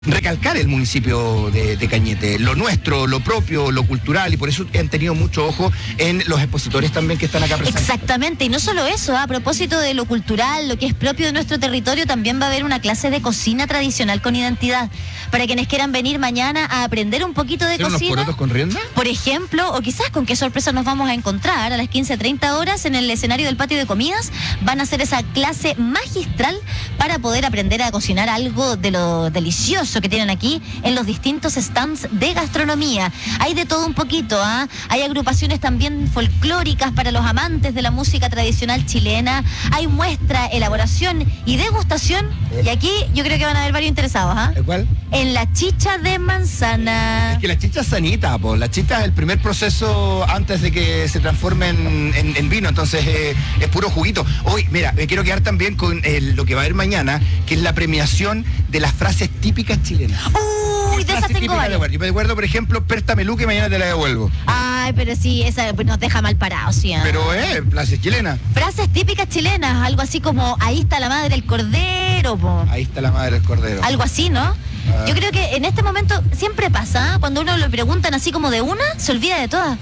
recalcar el municipio de Cañete, lo nuestro, lo propio, lo cultural, y por eso han tenido mucho ojo en los expositores también que están acá presentes. Exactamente, y no solo eso, a propósito de lo cultural, lo que es propio de nuestro territorio, también va a haber una clase de cocina tradicional con identidad, para quienes quieran venir mañana a aprender un poquito de cocina. ¿Unos porotos con rienda? Por ejemplo, o quizás con qué sorpresa nos vamos a encontrar a las 15:30 horas en el escenario del patio de comidas. Van a hacer esa clase magistral para poder aprender a cocinar algo de lo delicioso que tienen aquí en los distintos stands de gastronomía. Hay de todo un poquito, ¿ah? Hay agrupaciones también folclóricas para los amantes de la música tradicional chilena. Hay muestra, elaboración y degustación. Y aquí yo creo que van a haber varios interesados, ¿ah? ¿Cuál? En la chicha de manzana. Es que la chicha es sanita, po. La chicha es el primer proceso antes de que se transforme en vino, entonces es puro juguito. Hoy, mira, me quiero quedar también con lo que va a haber mañana, que es la premiación de las frases típicas chilenas. Uy, de esas tengo varias. Yo me acuerdo, por ejemplo, Pértame Luque, mañana te la devuelvo. Ay, pero sí, esa nos deja mal parados, ¿sí? Pero frases chilenas. Frases típicas chilenas, algo así como, ahí está la madre del cordero, po. Ahí está la madre del cordero. Algo así, ¿no? Yo creo que en este momento siempre pasa, ¿eh? Cuando uno le preguntan así como de una, se olvida de todas.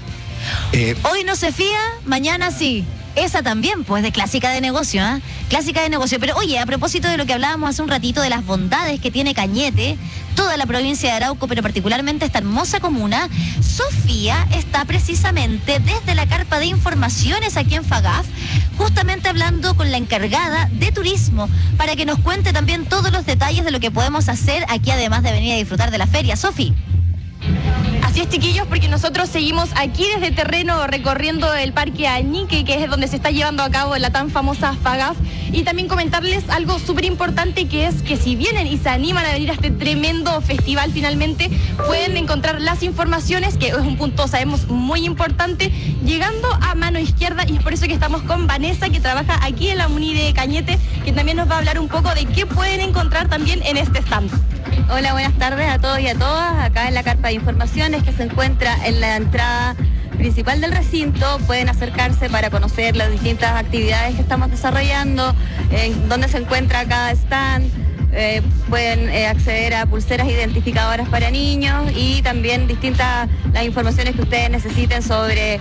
Hoy no se fía, mañana sí. Esa también, pues, de clásica de negocio, ¿eh? Clásica de negocio. Pero, oye, a propósito de lo que hablábamos hace un ratito, de las bondades que tiene Cañete, toda la provincia de Arauco, pero particularmente esta hermosa comuna, Sofía está precisamente desde la carpa de informaciones aquí en FAGAF, justamente hablando con la encargada de turismo, para que nos cuente también todos los detalles de lo que podemos hacer aquí, además de venir a disfrutar de la feria. Sofi. Así es, chiquillos, porque nosotros seguimos aquí desde terreno recorriendo el Parque Añique, que es donde se está llevando a cabo la tan famosa FAGAF, y también comentarles algo súper importante, que es que si vienen y se animan a venir a este tremendo festival, finalmente pueden encontrar las informaciones, que es un punto, sabemos, muy importante, llegando a mano izquierda, y es por eso que estamos con Vanessa, que trabaja aquí en la Muni de Cañete, que también nos va a hablar un poco de qué pueden encontrar también en este stand. Hola, buenas tardes a todos y a todas. Acá en la carpa de informaciones que se encuentra en la entrada principal del recinto, pueden acercarse para conocer las distintas actividades que estamos desarrollando, en dónde se encuentra cada stand. Pueden acceder a pulseras identificadoras para niños y también distintas las informaciones que ustedes necesiten sobre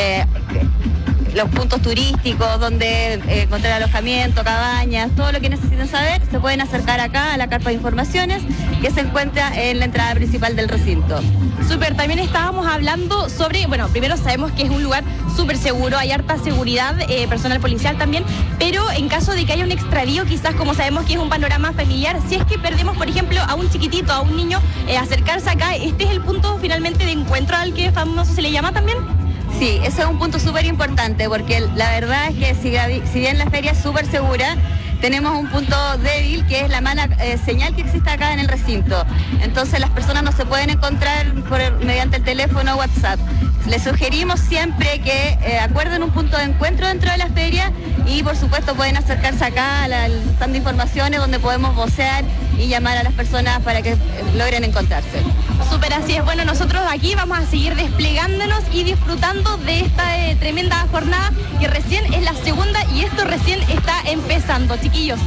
los puntos turísticos, donde encontrar alojamiento, cabañas, todo lo que necesiten saber, se pueden acercar acá a la carpa de informaciones que se encuentra en la entrada principal del recinto. Súper, también estábamos hablando sobre, bueno, primero sabemos que es un lugar súper seguro, hay harta seguridad, personal policial también, pero en caso de que haya un extravío, quizás como sabemos que es un panorama familiar, si es que perdemos, por ejemplo, a un chiquitito, a un niño, acercarse acá, este es el punto finalmente de encuentro al que famoso se le llama también. Sí, ese es un punto súper importante, porque la verdad es que si bien la feria es súper segura, tenemos un punto débil, que es la mala señal que existe acá en el recinto. Entonces las personas no se pueden encontrar mediante el teléfono o WhatsApp. Les sugerimos siempre que acuerden un punto de encuentro dentro de la feria, y por supuesto pueden acercarse acá al stand de informaciones, donde podemos vocear y llamar a las personas para que logren encontrarse. Súper, así es. Bueno, nosotros aquí vamos a seguir desplegándonos y disfrutando de esta tremenda jornada, que recién es la segunda y esto recién está empezando, chiquillos.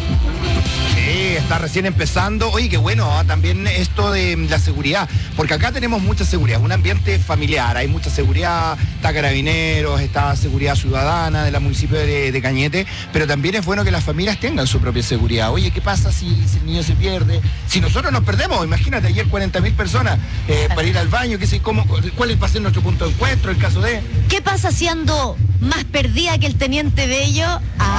Sí, está recién empezando. Oye, qué bueno, también esto de la seguridad, porque acá tenemos mucha seguridad, un ambiente familiar, hay mucha seguridad, está Carabineros, está seguridad ciudadana de la municipio de Cañete, pero también es bueno que las familias tengan su propia seguridad. Oye, ¿qué pasa si el niño se pierde? Si nosotros nos perdemos, imagínate, ayer 40.000 personas para ir al baño, ¿cuál va a ser nuestro punto de encuentro en caso de...? ¿Qué pasa si ando más perdida que el Teniente Bello?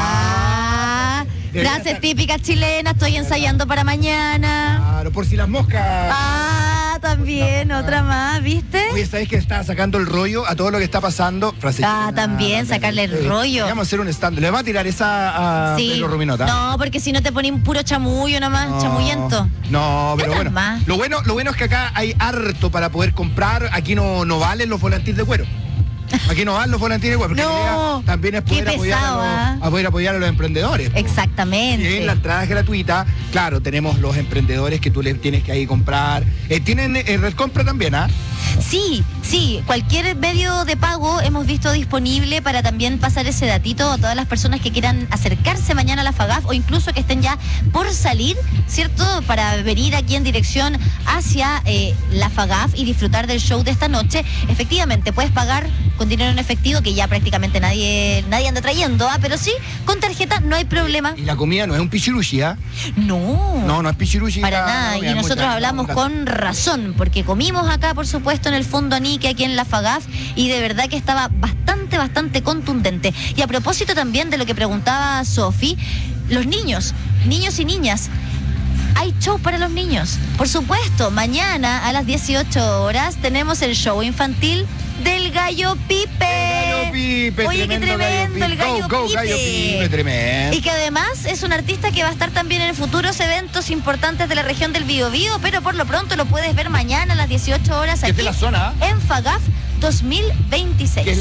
Frases típicas chilenas, estoy ensayando para mañana. Claro, por si las moscas. También, otra más, ¿viste? Oye, ¿sabes que está sacando el rollo a todo lo que está pasando? También, sacarle el rollo. Vamos a hacer un stand. ¿Le va a tirar esa a Pedro Ruminota? No, porque si no te ponen puro chamullo nomás, chamuyento. No, pero bueno. Lo bueno es que acá hay harto para poder comprar. Aquí no valen los volantines de cuero. Aquí no van los volantines, porque no, también es poder apoyar a los emprendedores. Exactamente. Y la entrada es gratuita. Claro, tenemos los emprendedores que tú les tienes que ahí comprar. ¿Tienen red compra también, ah? Sí, Sí, cualquier medio de pago hemos visto disponible para también pasar ese datito a todas las personas que quieran acercarse mañana a la FAGAF o incluso que estén ya por salir, ¿cierto? Para venir aquí en dirección hacia la FAGAF y disfrutar del show de esta noche. Efectivamente, puedes pagar con dinero en efectivo, que ya prácticamente nadie anda trayendo, pero sí, con tarjeta no hay problema. Y la comida no es un pichiruchi, ¿ah? No es pichiruchi. para nada, y nosotros hablamos con razón, porque comimos acá, por supuesto, en el Fondo Anique, aquí en la FAGAF, y de verdad que estaba bastante contundente. Y a propósito también de lo que preguntaba Sofi, los niños y niñas, hay show para los niños. Por supuesto, mañana a las 18 horas tenemos el show infantil del Gallo Pipe. Oye, qué tremendo el Gallo Pipe. Gallo Pipe, tremendo. Y que además es un artista que va a estar también en futuros eventos importantes de la región del Biobío, pero por lo pronto lo puedes ver mañana a las 18 horas aquí es de la zona, en FAGAF 2026. Que es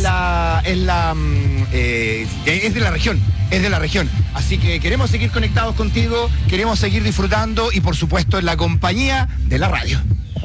de la región. Es de la región. Así que queremos seguir conectados contigo, queremos seguir disfrutando y por supuesto en la compañía de la radio.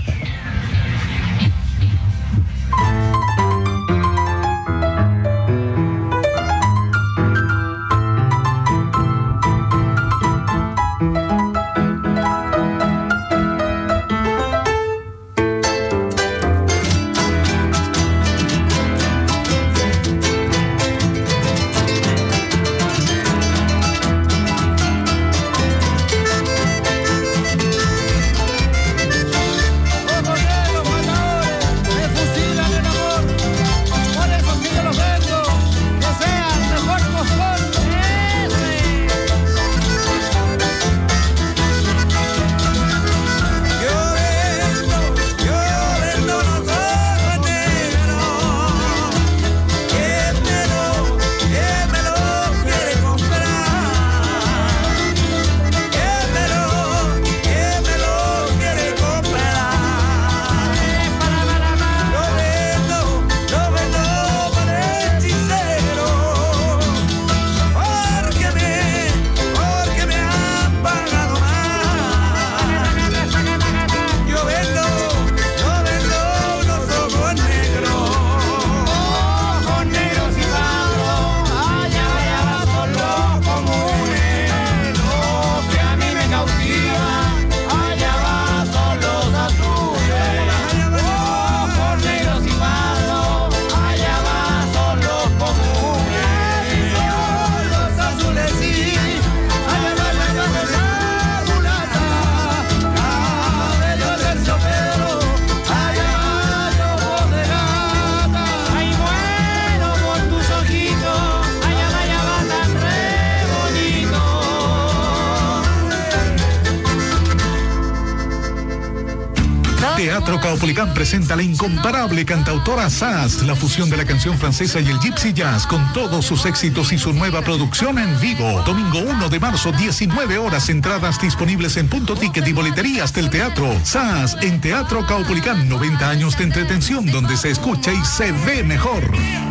Teatro Caupolicán presenta a la incomparable cantautora Sass, la fusión de la canción francesa y el gypsy jazz con todos sus éxitos y su nueva producción en vivo. Domingo 1 de marzo, 19 horas, entradas disponibles en Punto Ticket y boleterías del teatro. Sass en Teatro Caupolicán, 90 años de entretención donde se escucha y se ve mejor.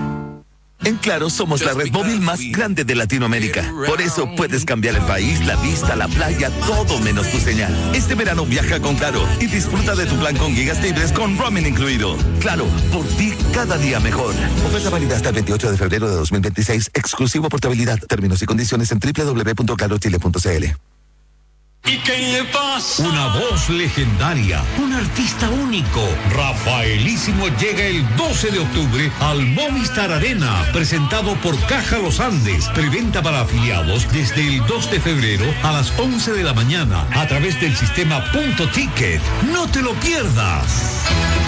En Claro somos la red móvil más grande de Latinoamérica. Por eso puedes cambiar el país, la vista, la playa, todo menos tu señal. Este verano viaja con Claro y disfruta de tu plan con gigas libres con roaming incluido. Claro, por ti cada día mejor. Oferta válida hasta el 28 de febrero de 2026. Exclusivo portabilidad. Términos y condiciones en www.clarochile.cl. ¿Y qué le pasa? Una voz legendaria, un artista único. Rafaelísimo llega el 12 de octubre al Movistar Arena, presentado por Caja Los Andes. Preventa para afiliados desde el 2 de febrero a las 11 de la mañana a través del sistema Punto Ticket. No te lo pierdas.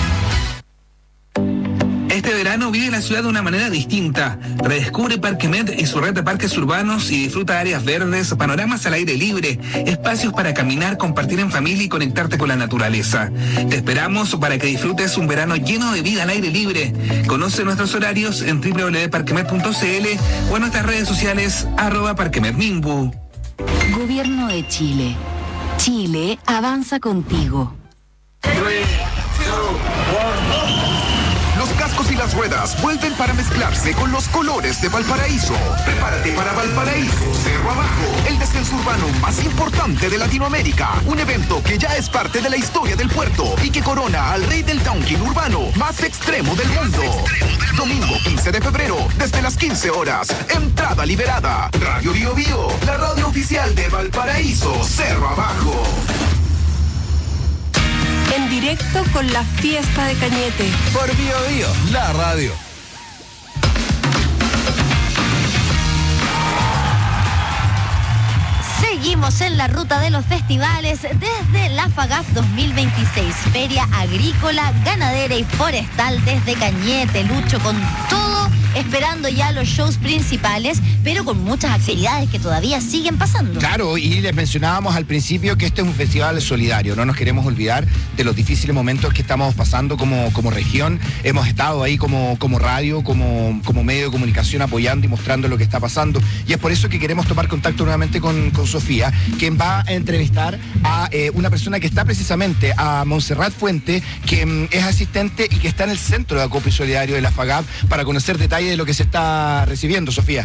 Este verano vive la ciudad de una manera distinta. Redescubre Parque Med y su red de parques urbanos y disfruta áreas verdes, panoramas al aire libre, espacios para caminar, compartir en familia y conectarte con la naturaleza. Te esperamos para que disfrutes un verano lleno de vida al aire libre. Conoce nuestros horarios en www.parquemed.cl o en nuestras redes sociales @parquemedminbu. Gobierno de Chile. Chile avanza contigo. Los cascos y las ruedas vuelven para mezclarse con los colores de Valparaíso. Prepárate para Valparaíso Cerro Abajo, el descenso urbano más importante de Latinoamérica. Un evento que ya es parte de la historia del puerto y que corona al rey del downhill urbano más extremo del mundo. Domingo 15 de febrero, desde las 15 horas. Entrada liberada. Radio Bio Bio, la radio oficial de Valparaíso Cerro Abajo. En directo con la fiesta de Cañete. Por Bio Bio, la radio. Seguimos en la ruta de los festivales desde la FAGAF 2026, Feria Agrícola, Ganadera y Forestal desde Cañete. Lucho, con todo, esperando ya los shows principales, pero con muchas actividades que todavía siguen pasando. Claro, y les mencionábamos al principio que este es un festival solidario. No nos queremos olvidar de los difíciles momentos que estamos pasando como región. Hemos estado ahí como radio, como medio de comunicación, apoyando y mostrando lo que está pasando. Y es por eso que queremos tomar contacto nuevamente con Sofía, quien va a entrevistar a una persona que está precisamente, a Montserrat Fuente, que es asistente y que está en el centro de acopio solidario de la FAGAF, para conocer detalles de lo que se está recibiendo. Sofía.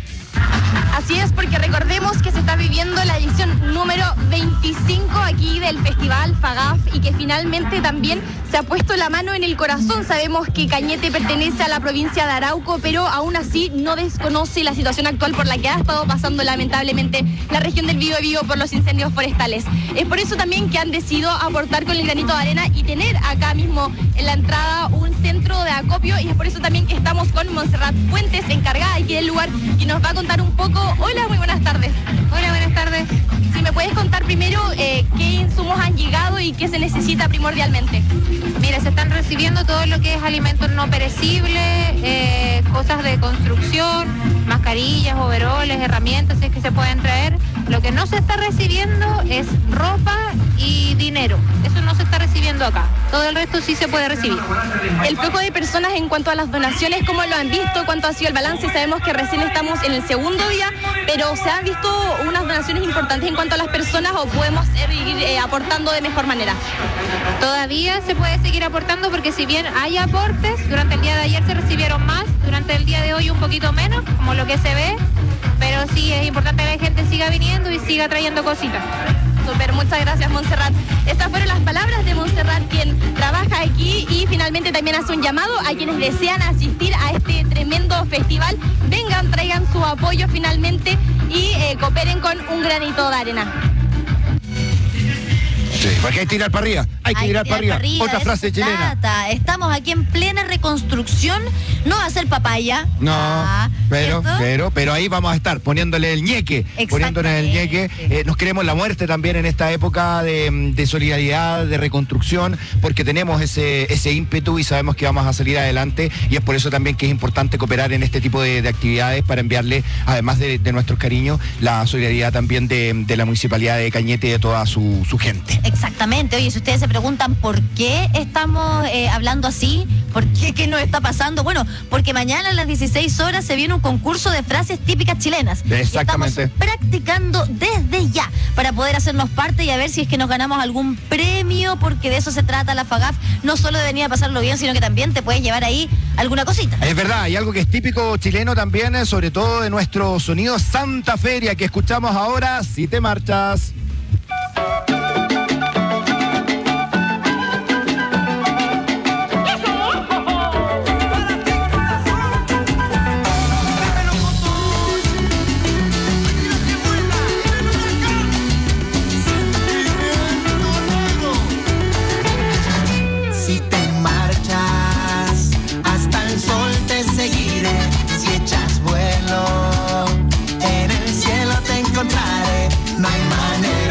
Así es, porque recordemos que se está viviendo la edición número 25 aquí del Festival FAGAF y que finalmente también se ha puesto la mano en el corazón. Sabemos que Cañete pertenece a la provincia de Arauco, pero aún así no desconoce la situación actual por la que ha estado pasando lamentablemente la región del Biobío por los incendios forestales. Es por eso también que han decidido aportar con el granito de arena y tener acá mismo en la entrada un centro de acopio, y es por eso también que estamos con Montserrat Fuentes, encargada aquí del lugar, que nos va a contar un poco. Hola, muy buenas tardes. Hola, buenas tardes. Si me puedes contar primero qué insumos han llegado y qué se necesita primordialmente. Mira, se están recibiendo todo lo que es alimentos no perecibles, cosas de construcción, mascarillas, overoles, herramientas que se pueden traer. Lo que no se está recibiendo es ropa y dinero. Eso no se está recibiendo acá. Todo el resto sí se puede recibir. El flujo de personas en cuanto a las donaciones, ¿cómo lo han visto? ¿Cuánto ha sido el balance? Sabemos que recién estamos en el segundo día, pero ¿se han visto unas donaciones importantes en cuanto a las personas o podemos seguir aportando de mejor manera? Todavía se puede seguir aportando, porque si bien hay aportes, durante el día de ayer se recibieron más, durante el día de hoy un poquito menos, como lo que se ve, pero sí es importante que la gente siga viniendo y siga trayendo cositas. Súper, muchas gracias, Montserrat. Estas fueron las palabras de Montserrat, quien trabaja aquí y finalmente también hace un llamado a quienes desean asistir a este tremendo festival. Vengan, traigan su apoyo finalmente y cooperen con un granito de arena. Sí, porque hay que tirar para arriba, hay que tirar para arriba. Otra frase chilena. Estamos aquí en plena reconstrucción, no va a ser papaya. No, pero ahí vamos a estar poniéndole el ñeque, poniéndole el ñeque. Nos queremos la muerte también en esta época de solidaridad, de reconstrucción, porque tenemos ese ímpetu y sabemos que vamos a salir adelante, y es por eso también que es importante cooperar en este tipo de actividades para enviarle, además de nuestros cariños, la solidaridad también de la Municipalidad de Cañete y de toda su gente. Exactamente. Oye, si ustedes se preguntan por qué estamos hablando así, por qué nos está pasando, bueno, porque mañana a las 16 horas se viene un concurso de frases típicas chilenas. Exactamente. Estamos practicando desde ya para poder hacernos parte y a ver si es que nos ganamos algún premio, porque de eso se trata la FAGAF, no solo de venir a pasarlo bien, sino que también te puedes llevar ahí alguna cosita. Es verdad, hay algo que es típico chileno también, sobre todo de nuestro sonido Santa Feria, que escuchamos ahora, Si te marchas. No hay manera.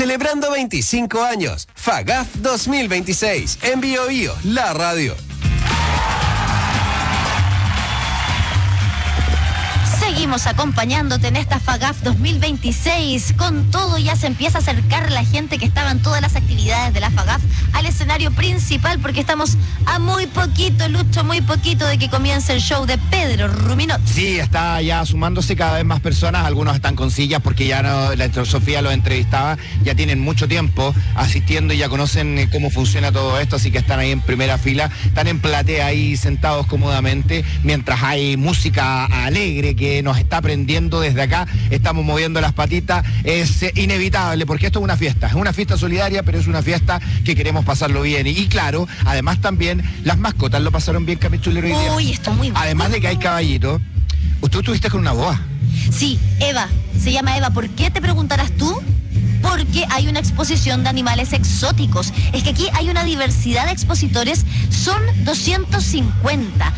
Celebrando 25 años. FAGAF 2026. En Bio Bio, la radio. Seguimos acompañándote en esta FAGAF 2026. Con todo, ya se empieza a acercar la gente que estaba en todas las actividades de la FAGAF al escenario principal, porque estamos a muy poquito, Lucho, muy poquito de que comience el show de Pedro Ruminot. Sí, está ya sumándose cada vez más personas. Algunos están con sillas porque ya no, Sofía los entrevistaba, ya tienen mucho tiempo asistiendo y ya conocen cómo funciona todo esto, así que están ahí en primera fila, están en platea ahí sentados cómodamente, mientras hay música alegre que nos está prendiendo desde acá, estamos moviendo las patitas. Es inevitable porque esto es una fiesta solidaria, pero es una fiesta que queremos pasarlo bien. Y claro, además también las mascotas lo pasaron bien, Camichulero, hoy día. Uy, esto muy bueno. Además de que hay caballito, tú estuviste con una boa. Sí, Eva, se llama Eva. ¿Por qué te preguntarás tú? Porque hay una exposición de animales exóticos. Es que aquí hay una diversidad de expositores, son 250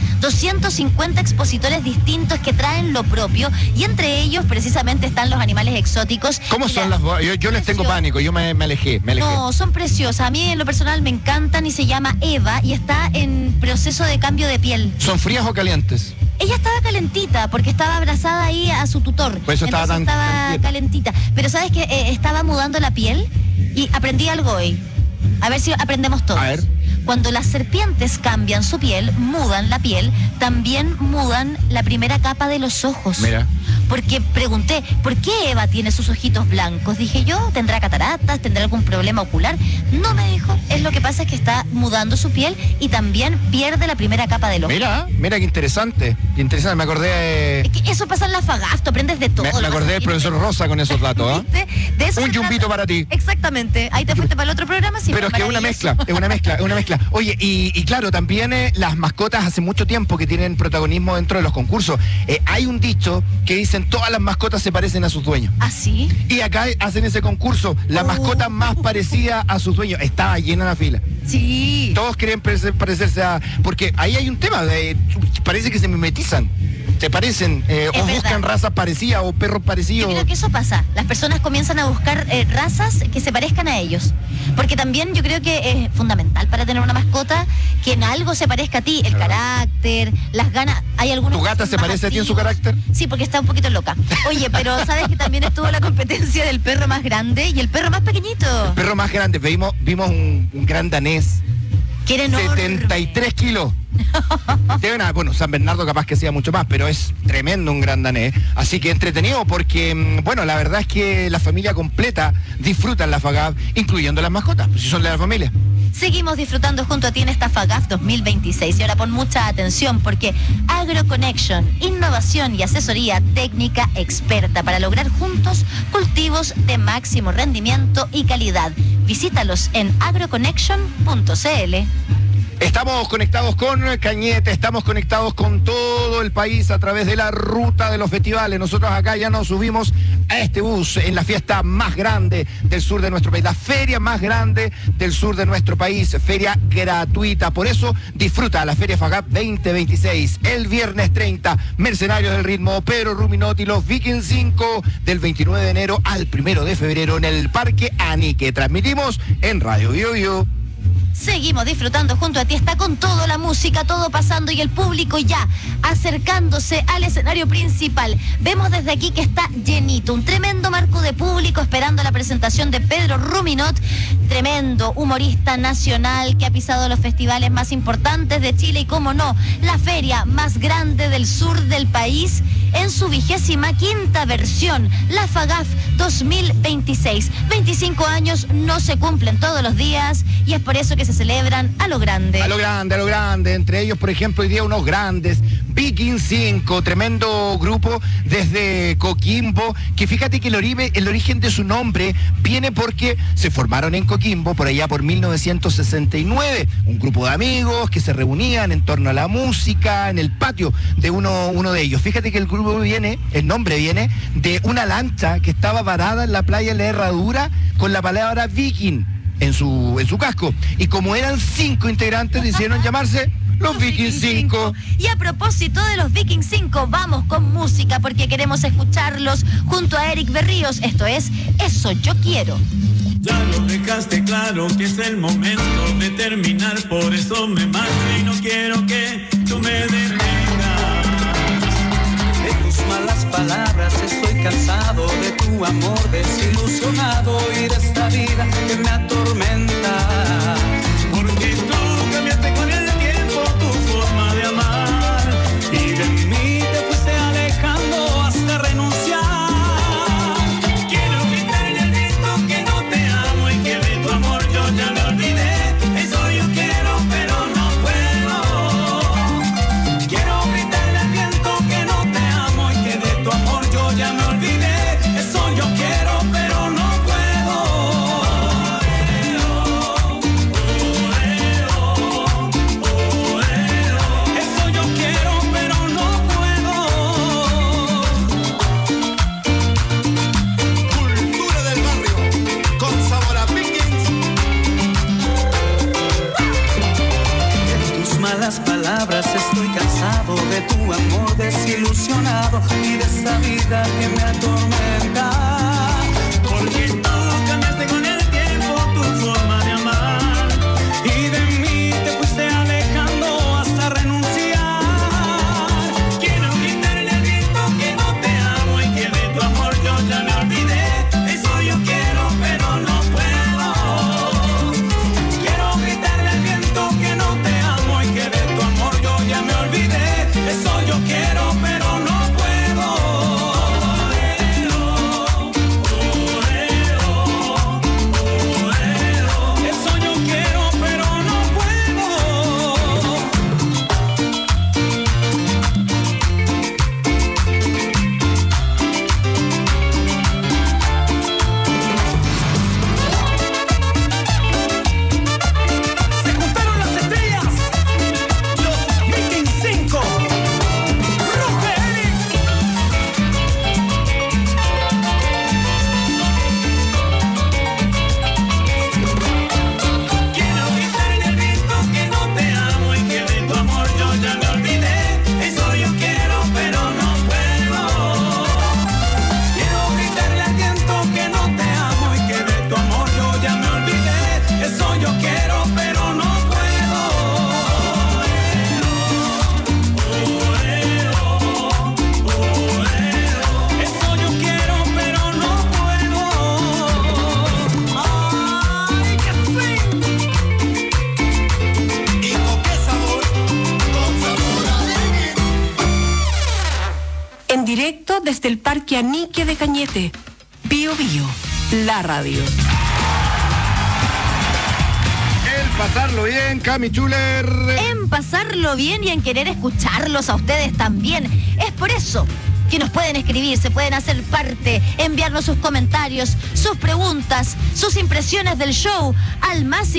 expositores distintos que traen lo propio, y entre ellos precisamente están los animales exóticos. ¿Cómo son las boas? Yo les tengo pánico, yo me alejé. No, son preciosas, a mí en lo personal me encantan, y se llama Eva y está en proceso de cambio de piel. ¿Son frías o calientes? Ella estaba calentita porque estaba abrazada ahí a su tutor. Por eso estaba calentita. Pero ¿sabes qué? Estaba mudando la piel y aprendí algo hoy. A ver si aprendemos todos. A ver. Cuando las serpientes cambian su piel, mudan la piel, también mudan la primera capa de los ojos. Mira. Porque pregunté, ¿por qué Eva tiene sus ojitos blancos? Dije yo, ¿tendrá cataratas? ¿Tendrá algún problema ocular? No, me dijo, lo que pasa es que está mudando su piel y también pierde la primera capa del ojo. Mira qué interesante. Me acordé... Es que eso pasa en la FAGAF, tú aprendes de todo. Me acordé del profesor Rosa con esos datos, ¿eh? De eso un yumbito para ti. Exactamente. Ahí te fuiste para el otro programa. Sí, pero es que es una mezcla. Oye, y claro, también las mascotas hace mucho tiempo que tienen protagonismo dentro de los concursos. Hay un dicho que dicen, todas las mascotas se parecen a sus dueños. ¿Ah, sí? Y acá hacen ese concurso, la mascota más parecida a sus dueños. Estaba llena la fila. Sí. Todos quieren parecerse a... Porque ahí hay un tema, parece que se mimetizan. ¿Te parecen? O buscan razas parecidas o perros parecidos. Yo creo que eso pasa. Las personas comienzan a buscar razas que se parezcan a ellos. Porque también yo creo que es fundamental para tener una mascota que en algo se parezca a ti. El carácter, las ganas. Hay algunos. ¿Tu gata se parece a ti en su carácter? Sí, porque está un poquito loca. Oye, pero ¿sabes que también estuvo la competencia del perro más grande y el perro más pequeñito? El perro más grande. Vimos un gran danés. Que era enorme. 73 kilos. Bueno, San Bernardo capaz que sea mucho más, pero es tremendo un gran danés. Así que entretenido porque, bueno, la verdad es que la familia completa disfruta en la FAGAF, incluyendo las mascotas, pues si son de la familia. Seguimos disfrutando junto a ti en esta FAGAF 2026. Y ahora pon mucha atención porque AgroConnection, innovación y asesoría técnica experta para lograr juntos cultivos de máximo rendimiento y calidad. Visítalos en agroconnection.cl. Estamos conectados con Cañete, estamos conectados con todo el país a través de la ruta de los festivales. Nosotros acá ya nos subimos a este bus en la fiesta más grande del sur de nuestro país, la feria más grande del sur de nuestro país, feria gratuita. Por eso disfruta la Feria FAGAF 2026. El viernes 30, Mercenarios del Ritmo, Pedro Ruminot y los Vikings 5 del 29 de enero al 1 de febrero en el Parque Anique. Transmitimos en Radio Bio Bio. Seguimos disfrutando junto a ti, está con todo, la música, todo pasando y el público ya acercándose al escenario principal. Vemos desde aquí que está llenito, un tremendo marco de público esperando la presentación de Pedro Ruminot, tremendo humorista nacional que ha pisado los festivales más importantes de Chile y, cómo no, la feria más grande del sur del país en su 25ª versión, la FAGAF 2026. 25 años no se cumplen todos los días y es por eso que se celebran a lo grande. A lo grande. Entre ellos, por ejemplo, hoy día unos grandes, Vikings 5, tremendo grupo desde Coquimbo, que fíjate que el origen de su nombre viene porque se formaron en Coquimbo por allá por 1969. Un grupo de amigos que se reunían en torno a la música en el patio de uno de ellos. Fíjate que el nombre viene de una lancha que estaba varada en la playa de la Herradura con la palabra Viking en su casco. Y como eran 5 integrantes, decidieron llamarse los Vikings 5. Y a propósito de los Vikings 5, vamos con música porque queremos escucharlos junto a Eric Berríos. Esto es Eso Yo Quiero. Ya lo dejaste claro que es el momento de terminar, por eso me marcho y no quiero que tú me detengas. De tus malas palabras estoy cansado, de tu amor desilusionado y de esta vida que me atormenta. Porque tú cambiaste con el tiempo tu forma de amar y de mí te fuiste alejando hasta renunciar. Quiero gritarle al viento que no te amo y que de tu amor yo ya me olvidé. Eso yo quiero pero no puedo. Quiero gritarle al viento que no te amo y que de tu amor yo ya me olvidé. Eso yo quiero pero no puedo. Eso yo quiero pero no puedo. Cultura del barrio, con sabor a Pickens. De tus malas palabras estoy cansado, de tu amor desilusionado y de esta vida que me atormenta. Porque tú cambiaste con el tiempo tu forma de amar y de mí te fuiste alejando hasta renunciar. Quiero gritarle al viento que no te amo y que de tu amor yo ya me olvidé. Eso yo quiero pero no puedo. Quiero gritarle al viento que no te amo y que de tu amor yo ya me olvidé. Eso yo quiero pero no puedo. Eso yo quiero pero no puedo. Se juntaron las estrellas, los Viking 5, Ruge Quiero gritarle al viento que no te amo y que de tu amor yo ya me olvidé. Eso yo quiero pero no puedo. Quiero gritarle al viento que no te amo y que de tu amor yo ya me olvidé. Eso yo quiero pero no puedo. Eso yo quiero pero no puedo. Ay, qué fin. ¿Y con qué sabor? Con sabor a Pickens. En directo desde el Parque Anique de Cañete. Bio Bio, la radio. El pasarlo bien, Cami Chuler. En pasarlo bien y en querer escucharlos a ustedes también. Es por eso que nos pueden escribir, se pueden hacer parte, enviarnos sus comentarios, sus preguntas, sus impresiones del show al más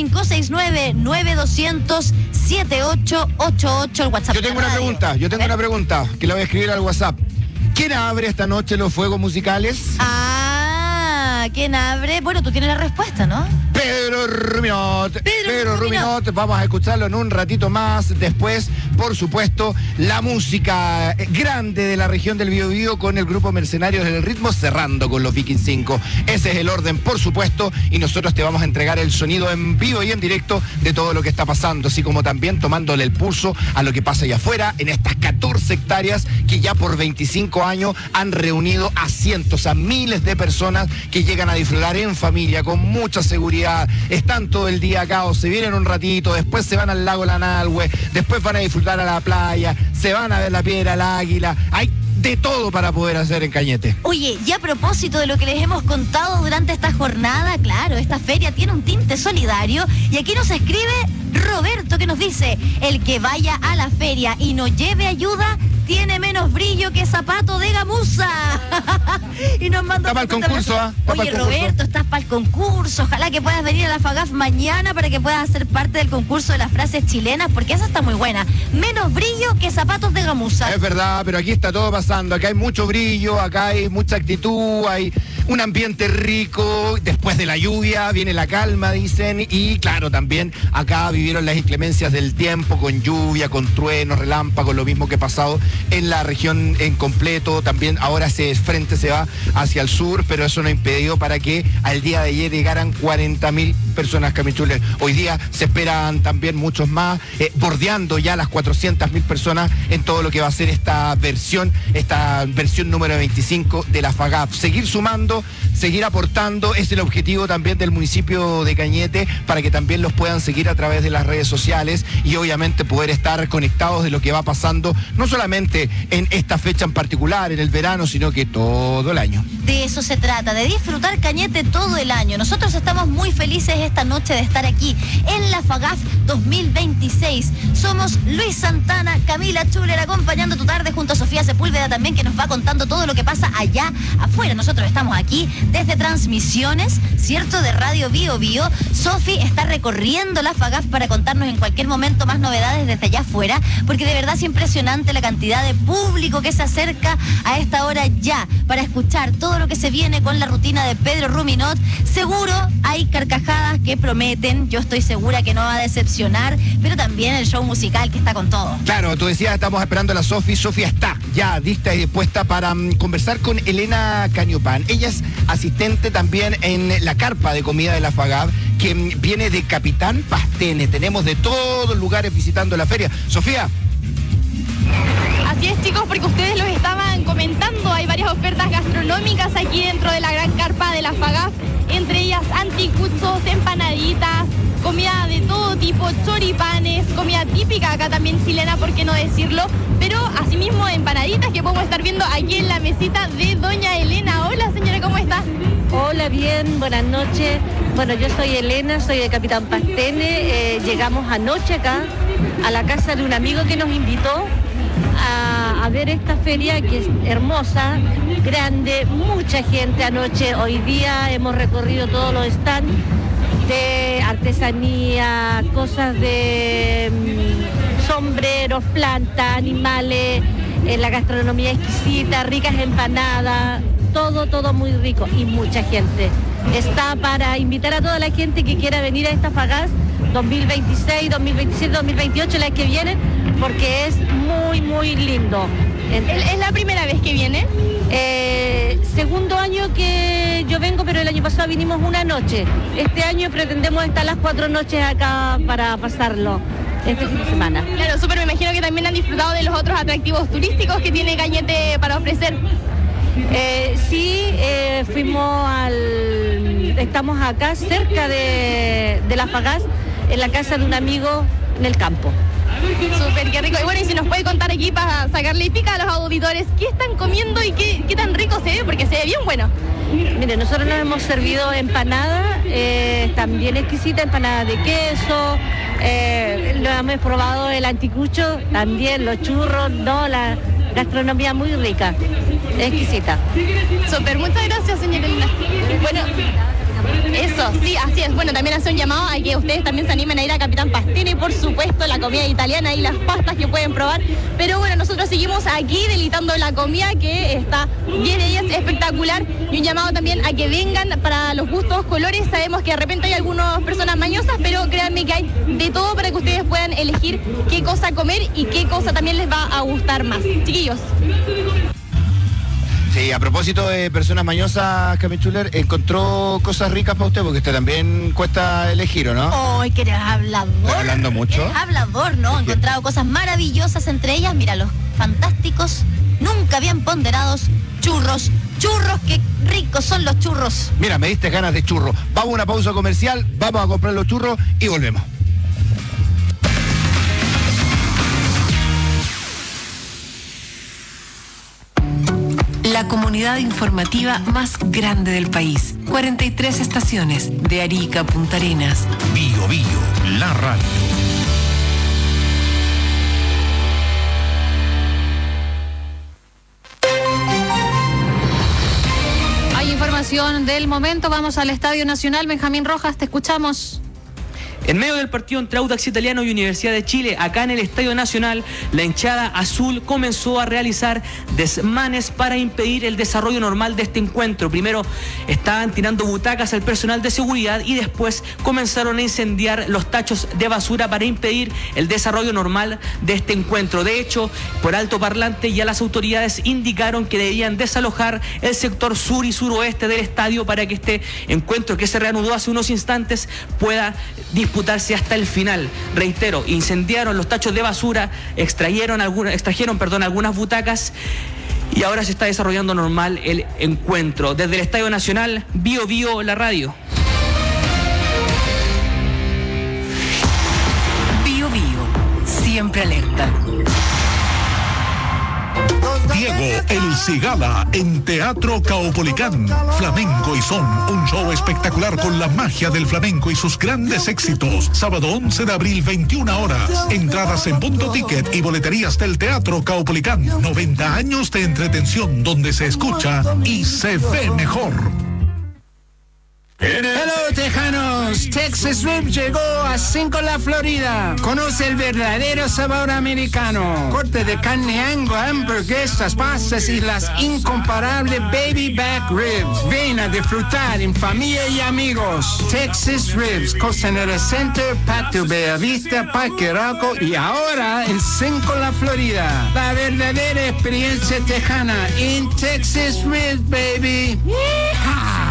569-9200-7888 el WhatsApp. Yo tengo una pregunta que la voy a escribir al WhatsApp. ¿Quién abre esta noche los fuegos musicales? ¿Quién abre? Bueno, tú tienes la respuesta, ¿no? Pedro Ruminot. Pedro Ruminot, vamos a escucharlo en un ratito más. Después, por supuesto, la música grande de la región del Biobío con el grupo Mercenarios del Ritmo, cerrando con los Viking 5. Ese es el orden, por supuesto, y nosotros te vamos a entregar el sonido en vivo y en directo de todo lo que está pasando, así como también tomándole el pulso a lo que pasa allá afuera, en estas 14 hectáreas que ya por 25 años han reunido a cientos, a miles de personas que llegan a disfrutar en familia, con mucha seguridad. Están todo el día acá o se vienen un ratito, después se van al lago Lanalhue, después van a disfrutar a la playa, se van a ver la Piedra del Águila. Hay de todo para poder hacer en Cañete. Oye, y a propósito de lo que les hemos contado durante esta jornada, claro, esta feria tiene un tinte solidario y aquí nos escribe Roberto que nos dice: el que vaya a la feria y no lleve ayuda tiene menos brillo que zapato de gamuza. Y nos mandó. Está para el concurso, ¿ah? Oye, Roberto, estás para el concurso. Ojalá que puedas venir a la FAGAF mañana para que puedas ser parte del concurso de las frases chilenas, porque esa está muy buena. Menos brillo que zapatos de gamuza. Es verdad, pero aquí está todo pasando. Acá hay mucho brillo, acá hay mucha actitud, hay Un ambiente rico, después de la lluvia viene la calma, dicen, y claro, también acá vivieron las inclemencias del tiempo, con lluvia, con truenos, relámpagos, lo mismo que ha pasado en la región en completo. También ahora ese frente se va hacia el sur, pero eso no ha impedido para que al día de ayer llegaran 40.000 personas, Camichuler. Hoy día se esperan también muchos más, bordeando ya las 400.000 personas en todo lo que va a ser esta versión número 25 de la FAGAF. Seguir sumando, seguir aportando, es el objetivo también del municipio de Cañete, para que también los puedan seguir a través de las redes sociales y obviamente poder estar conectados de lo que va pasando, no solamente en esta fecha en particular, en el verano, sino que todo el año. De eso se trata, de disfrutar Cañete todo el año. Nosotros estamos muy felices esta noche de estar aquí en la FAGAF 2026. Somos Luis Santana, Camila Chuler, acompañando tu tarde junto a Sofía Sepúlveda también, que nos va contando todo lo que pasa allá afuera. Nosotros estamos aquí desde transmisiones, ¿cierto?, de Radio Bio Bio. Sofi está recorriendo la FAGAF para contarnos en cualquier momento más novedades desde allá afuera, porque de verdad es impresionante la cantidad de público que se acerca a esta hora ya para escuchar todo lo que se viene con la rutina de Pedro Ruminot. Seguro hay carcajadas que prometen, yo estoy segura que no va a decepcionar, pero también el show musical que está con todo. Claro, tú decías, estamos esperando a la Sofi. Sofía está ya lista y dispuesta para conversar con Elena Cañopán. Ella es asistente también en la carpa de comida de la FAGAF, que viene de Capitán Pastene. Tenemos de todos lugares visitando la feria. Sofía. Así es, chicos, porque ustedes los estaban comentando, hay varias ofertas gastronómicas aquí dentro de la gran carpa de la FAGAF, entre ellas anticuchos, empanaditas, comida de todo tipo, choripanes, comida típica acá también chilena, por qué no decirlo, pero asimismo empanaditas que podemos estar viendo aquí en la mesita de doña Elena. Hola, señora, ¿cómo está? Hola, bien, buenas noches. Bueno, yo soy Elena, soy de Capitán Pastene. Llegamos anoche acá a la casa de un amigo que nos invitó a ver esta feria, que es hermosa, grande, mucha gente anoche. Hoy día hemos recorrido todos los stands de artesanía, cosas de sombreros, plantas, animales, la gastronomía exquisita, ricas empanadas, todo muy rico y mucha gente. Está para invitar a toda la gente que quiera venir a esta FAGAF 2026, 2027, 2028, las que vienen, porque es muy lindo. ¿Es la primera vez que viene? Segundo año que yo vengo, pero el año pasado vinimos una noche. Este año pretendemos estar las 4 noches acá para pasarlo este fin de semana. Claro, súper, me imagino que también han disfrutado de los otros atractivos turísticos que tiene Cañete para ofrecer. Sí, estamos acá cerca de la FAGAF, en la casa de un amigo en el campo. Súper, qué rico. Y bueno, y si nos puede contar aquí para sacarle pica a los auditores, ¿qué están comiendo y qué tan rico se ve? Porque se ve bien bueno. Mire, nosotros nos hemos servido empanada, también exquisita, empanada de queso, lo hemos probado el anticucho, también los churros, no, la gastronomía muy rica, exquisita. Súper, muchas gracias, señora Elena. Bueno, eso, sí, así es. Bueno, también hace un llamado a que ustedes también se animen a ir a Capitán Pastene, por supuesto, la comida italiana y las pastas que pueden probar. Pero bueno, nosotros seguimos aquí delitando la comida, que está bien, ella es espectacular. Y un llamado también a que vengan para los gustos, colores. Sabemos que de repente hay algunas personas mañosas, pero créanme que hay de todo para que ustedes puedan elegir qué cosa comer y qué cosa también les va a gustar más. Chiquillos. Sí, a propósito de personas mañosas, Camichuler, ¿encontró cosas ricas para usted? Porque usted también cuesta elegir, ¿o no? ¡Ay, que eres hablador! ¿Estoy hablando mucho? Eres hablador, ¿no? He encontrado cosas maravillosas, entre ellas, mira, los fantásticos, nunca bien ponderados churros. Churros, qué ricos son los churros. Mira, me diste ganas de churros. Vamos a una pausa comercial, vamos a comprar los churros y volvemos. La comunidad informativa más grande del país. 43 estaciones, de Arica a Punta Arenas. Bio Bio, la radio. Hay información del momento, vamos al Estadio Nacional. Benjamín Rojas, te escuchamos. En medio del partido entre Audax Italiano y Universidad de Chile, acá en el Estadio Nacional, la hinchada azul comenzó a realizar desmanes para impedir el desarrollo normal de este encuentro. Primero estaban tirando butacas al personal de seguridad y después comenzaron a incendiar los tachos de basura para impedir el desarrollo normal de este encuentro. De hecho, por altoparlante ya las autoridades indicaron que debían desalojar el sector sur y suroeste del estadio para que este encuentro, que se reanudó hace unos instantes, pueda disputarse hasta el final. Reitero, incendiaron los tachos de basura, extrajeron algunas butacas y ahora se está desarrollando normal el encuentro. Desde el Estadio Nacional, Bio Bio, la radio. Bio Bio, siempre alerta. Diego El Cigala en Teatro Caupolicán. Flamenco y Son, un show espectacular con la magia del flamenco y sus grandes éxitos. Sábado 11 de abril, 21 horas. Entradas en Punto Ticket y boleterías del Teatro Caupolicán. 90 años de entretención donde se escucha y se ve mejor. Hello, tejanos. Texas Rib llegó a 5 La Florida. Conoce el verdadero sabor americano. Corte de carne Angus, hamburguesas, pastas y las incomparables baby back ribs. Ven a disfrutar en familia y amigos. Texas Ribs, Costanera Center, Patio Bellavista, Parque Arauco y ahora en 5 La Florida. La verdadera experiencia tejana en Texas Ribs, baby. ¡Yeehaw!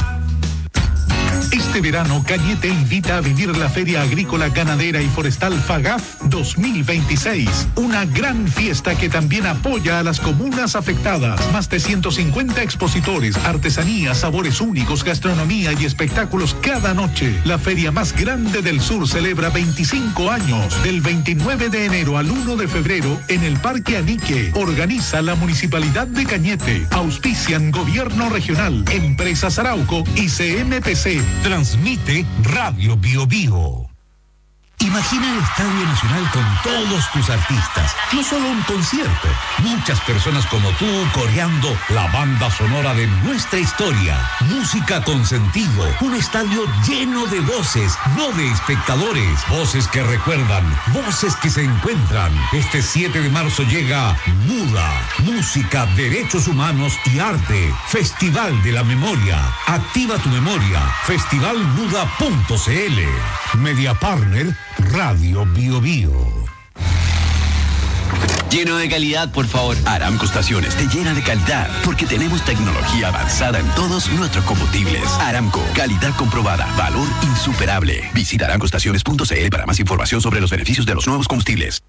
Este verano, Cañete invita a vivir la Feria Agrícola, Ganadera y Forestal FAGAF 2026. Una gran fiesta que también apoya a las comunas afectadas. Más de 150 expositores, artesanías, sabores únicos, gastronomía y espectáculos cada noche. La feria más grande del sur celebra 25 años. Del 29 de enero al 1 de febrero en el Parque Anique. Organiza la Municipalidad de Cañete. Auspician Gobierno Regional, Empresas Arauco y CMPC. Transmite Radio Bio Bio. Imagina el Estadio Nacional con todos tus artistas. No solo un concierto. Muchas personas como tú coreando la banda sonora de nuestra historia. Música con sentido. Un estadio lleno de voces, no de espectadores. Voces que recuerdan, voces que se encuentran. Este 7 de marzo llega Muda. Música, derechos humanos y arte. Festival de la Memoria. Activa tu memoria. Festivalmuda.cl. Media Partner Radio Bio Bio. Lleno de calidad, por favor. Aramco Estaciones te llena de calidad porque tenemos tecnología avanzada en todos nuestros combustibles. Aramco, calidad comprobada, valor insuperable. Visita aramcoestaciones.cl para más información sobre los beneficios de los nuevos combustibles.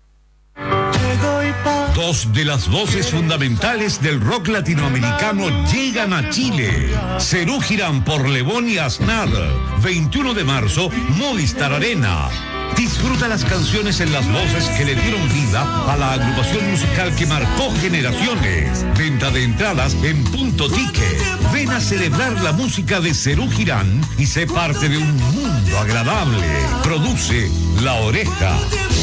Dos de las voces fundamentales del rock latinoamericano llegan a Chile. Serú Girán por Lebón y Aznar. 21 de marzo, Movistar Arena. Disfruta las canciones en las voces que le dieron vida a la agrupación musical que marcó generaciones. Venta de entradas en Punto Ticket. Ven a celebrar la música de Serú Girán y sé parte de un mundo agradable. Produce La Oreja.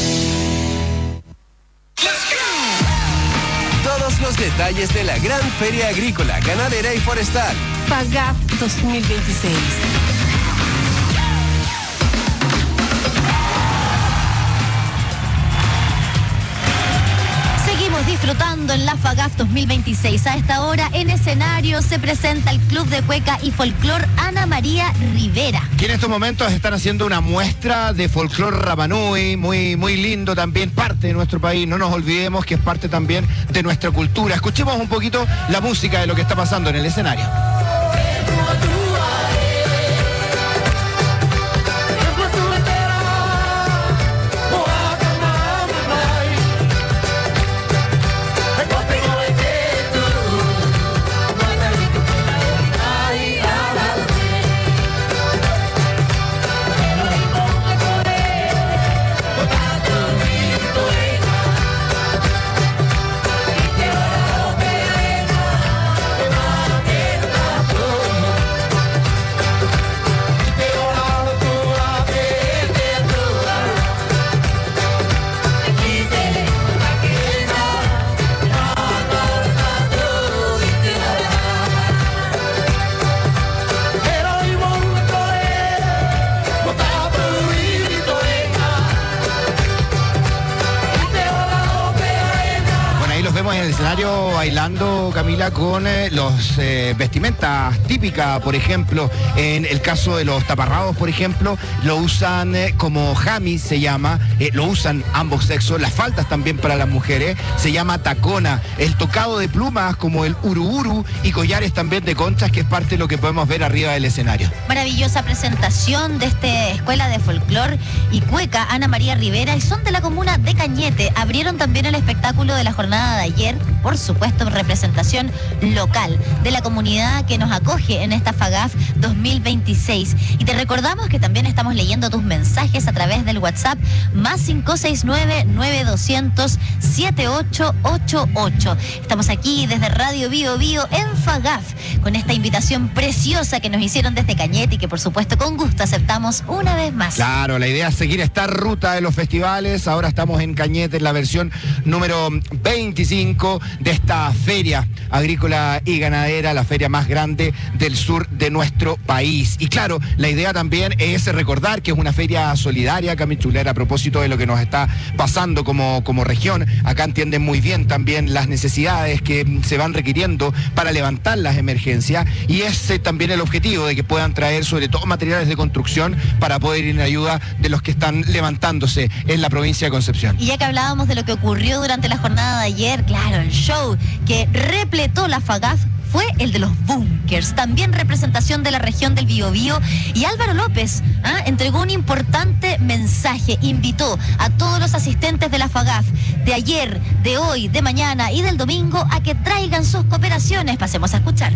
Todos los detalles de la gran Feria Agrícola, Ganadera y Forestal. FAGAF 2026. Seguimos disfrutando en la FAGAF 2026. A esta hora en escenario se presenta el Club de Cueca y Folclor Ana María Rivera. Que en estos momentos están haciendo una muestra de folclor Rapanui, muy lindo también, parte de nuestro país. No nos olvidemos que es parte también de nuestra cultura. Escuchemos un poquito la música de lo que está pasando en el escenario. escenario bailando, Camila, con los vestimentas típicas, por ejemplo, en el caso de los taparrabos, por ejemplo, lo usan como jamis, se llama, lo usan ambos sexos, las faldas también para las mujeres, se llama tacona, el tocado de plumas como el uruburu y collares también de conchas, que es parte de lo que podemos ver arriba del escenario. Maravillosa presentación de esta Escuela de Folclor y Cueca, Ana María Rivera, y son de la comuna de Cañete. Abrieron también el espectáculo de la jornada de ayer, por supuesto, representación local de la comunidad que nos acoge en esta FAGAF 2026. Y te recordamos que también estamos leyendo tus mensajes a través del WhatsApp más 569-9200-7888. Estamos aquí desde Radio Bio Bio en FAGAF con esta invitación preciosa que nos hicieron desde Cañete y que por supuesto con gusto aceptamos una vez más. Claro, la idea es seguir esta ruta de los festivales. Ahora estamos en Cañete en la versión número 25 de esta feria agrícola y ganadera, la feria más grande del sur de nuestro país. Y claro, la idea también es recordar que es una feria solidaria, Camichulera, a propósito de lo que nos está pasando como región. Acá entienden muy bien también las necesidades que se van requiriendo para levantar las emergencias, y ese también el objetivo de que puedan traer sobre todo materiales de construcción para poder ir en ayuda de los que están levantándose en la provincia de Concepción. Y ya que hablábamos de lo que ocurrió durante la jornada de ayer, claro, el show que repletó la FAGAF fue el de los Bunkers, también representación de la región del Biobío, y Álvaro López entregó un importante mensaje, invitó a todos los asistentes de la FAGAF de ayer, de hoy, de mañana y del domingo a que traigan sus cooperaciones. Pasemos a escuchar.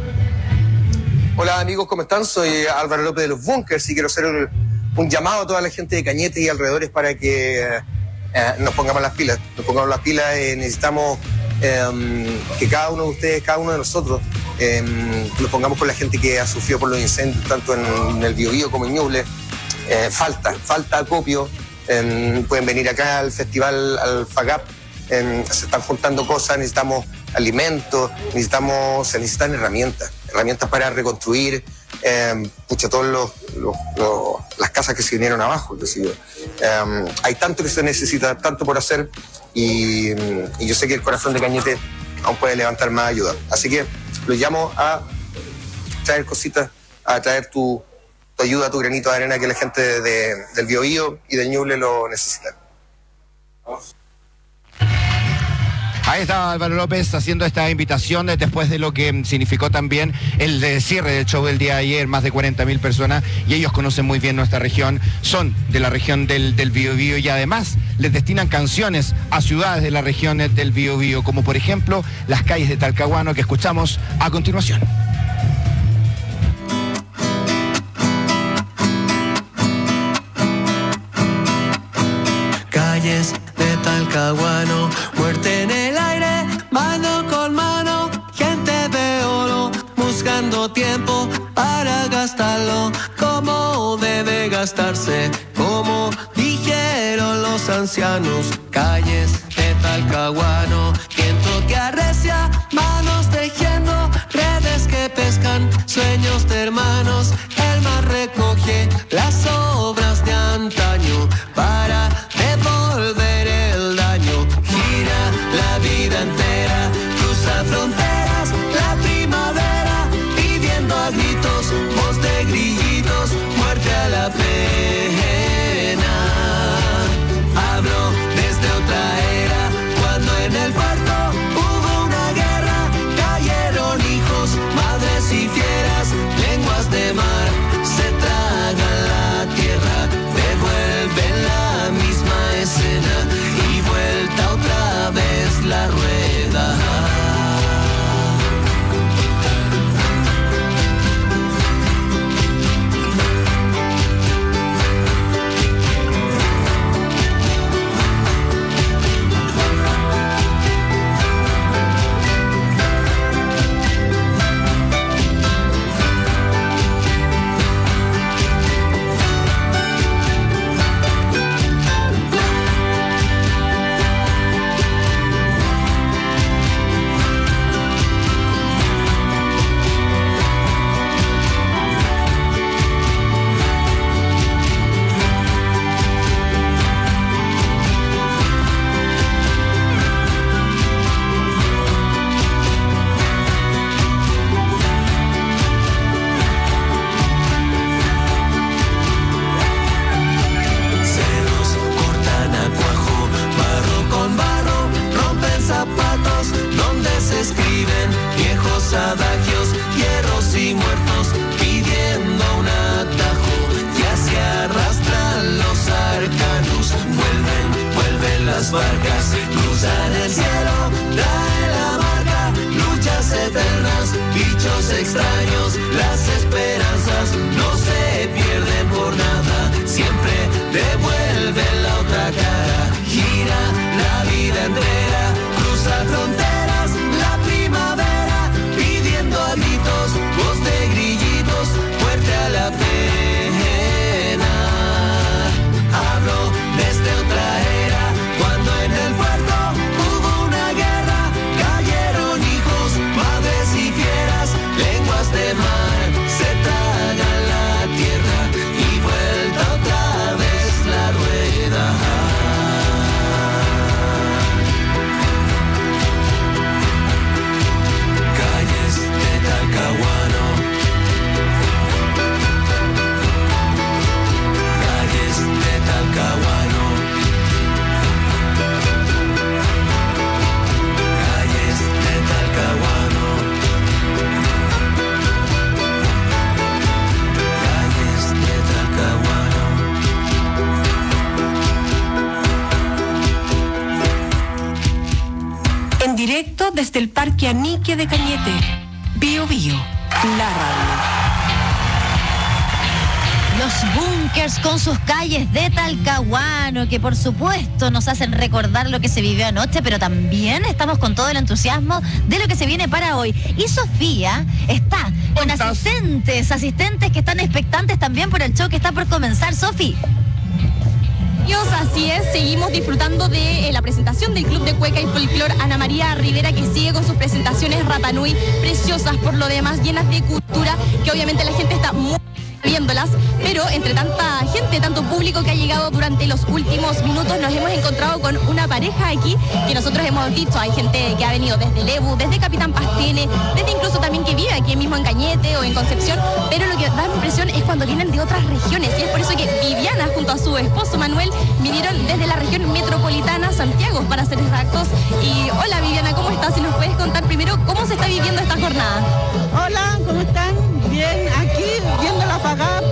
Hola amigos, ¿cómo están? Soy Álvaro López de los Bunkers y quiero hacer un llamado a toda la gente de Cañete y alrededores para que nos pongamos las pilas. Necesitamos que cada uno de ustedes, cada uno de nosotros, nos pongamos con la gente que ha sufrido por los incendios, tanto en el Biobío como en Ñuble. Falta acopio. Pueden venir acá al festival, al FAGAP. Se están juntando cosas, necesitamos alimentos, se necesitan herramientas para reconstruir todas las casas que se vinieron abajo. Hay tanto que se necesita, tanto por hacer, y yo sé que el corazón de Cañete aún puede levantar más ayuda. Así que los llamo a traer cositas, a traer tu ayuda, tu granito de arena, que la gente del Biobío y del Ñuble lo necesita. Ahí está Álvaro López haciendo esta invitación después de lo que significó también el cierre del show del día de ayer, más de 40.000 personas, y ellos conocen muy bien nuestra región, son de la región del Biobío, y además les destinan canciones a ciudades de la región del Biobío, como por ejemplo las calles de Talcahuano, que escuchamos a continuación. Calles de Talcahuano, muerte en el aire, mano con mano, gente de oro, buscando tiempo para gastarlo, como debe gastarse, como dijeron los ancianos. Calles de Talcahuano, viento que arrecia, manos tejiendo, redes que pescan, sueños de hermanos, el mar recoge las obras de antaño para devolver el daño. Gira la vida entera, cruza fronteras, la primavera, pidiendo a gritos, voz de grillitos, muerte a la pena. Hablo desde otra era, cuando en el puerto hubo una guerra, cayeron hijos, madres y fieras, lenguas de mar se traen. barcas cruzan el cielo, trae la marca, luchas eternas, bichos extraños, las esperanzas no se pierden por nada, siempre devuelven la otra cara, gira la vida entera, cruza fronteras, la primavera, pidiendo a gritos, voz de grillitos, fuerte a la pena. Hablo desde otra era, cuando en el puerto hubo una guerra, cayeron hijos, madres y fieras, lenguas de mar, se tragan la tierra y vuelta otra vez la rueda. Calles de Talcahuano, calles de Talcahuano, calles de Talcahuano, calles de Talcahuano. En directo desde el Parque Anique de Cañete. Bio Bio, la radio. Los búnkers con sus calles de Talcahuano, que por supuesto nos hacen recordar lo que se vivió anoche, pero también estamos con todo el entusiasmo de lo que se viene para hoy. Y Sofía está con asistentes que están expectantes también por el show que está por comenzar. Sofi. Así es, seguimos disfrutando de la presentación del Club de Cueca y Folclor Ana María Rivera, que sigue con sus presentaciones Rapa Nui, preciosas por lo demás, llenas de cultura, que obviamente la gente está muy viéndolas, pero entre tanta gente, tanto público que ha llegado durante los últimos minutos, nos hemos encontrado con una pareja aquí que nosotros hemos dicho, hay gente que ha venido desde Lebu, desde Capitán Pastene, desde incluso también que vive aquí mismo en Cañete o en Concepción, pero lo que da la impresión es cuando vienen de otras regiones, y es por eso que Viviana junto a su esposo Manuel vinieron desde la región metropolitana, Santiago para ser exactos. Y hola Viviana, ¿cómo estás? Si nos puedes contar primero cómo se está viviendo esta jornada. Hola, ¿cómo están? Bien, aquí viendo la FAGAF